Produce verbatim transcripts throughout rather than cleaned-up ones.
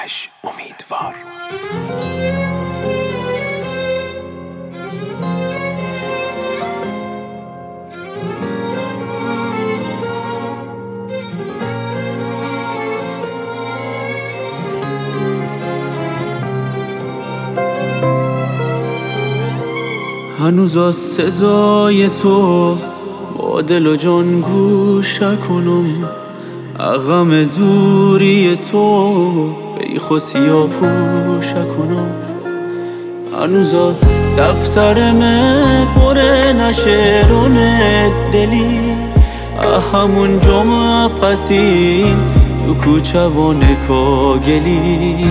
سیاوش امیدوار. هنوز از صدای تو با دل و جان گوش کنم، غم دوری تو بیخ و سیاه پوش کنم. هنوز دفترم پره نشرون دلی، همون جمعه پسین تو کوچه و نکاگلی.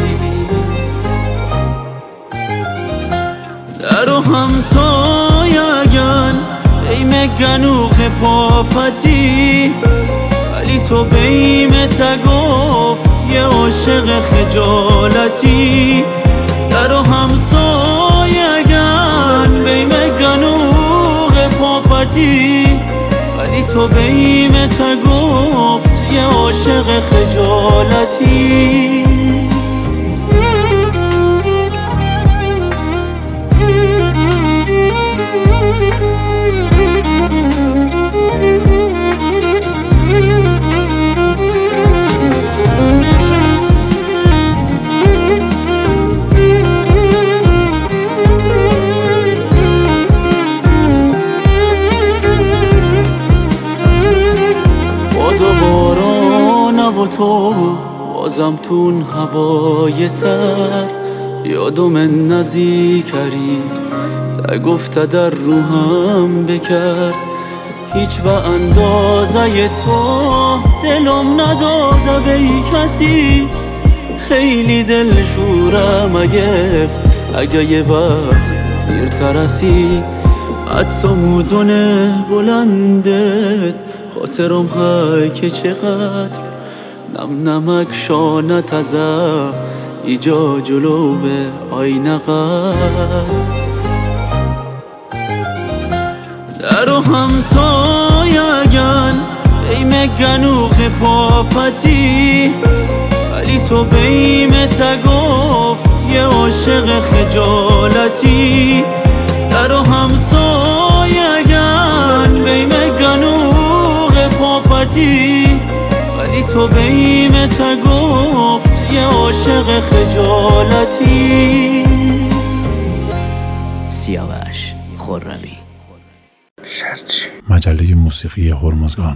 در و همسایگن بیم گنوخ پاپتی، ولی تو بیم تا گفت یه عاشق خجالتی. در و همسایگن بیم گنوخ پاپتی، ولی تو بیم تا گفت یه عاشق خجالتی. و تو بازم تون هوای سر یادم نزدیکری تا گفته در روحم بکر. هیچ و اندازه تو دلم نداده به کسی، خیلی دل شورم گفت اگه یه وقت دیر ترسی. عدسامودون بلندت خاطرم های که چقدر نم نمک شانت ازه ایجا جلو به آینه قد. در و همسایگن بیم گنوخ پاپتی، ولی تو بیم تا گفت یه عاشق خجالتی. در و همسایگن بیم گنوخ پاپتی، ولی تو بیم تا گفت یه عاشق خجالتی. سیاوش خرمی. شرچی مجله موسیقی هرمزگان.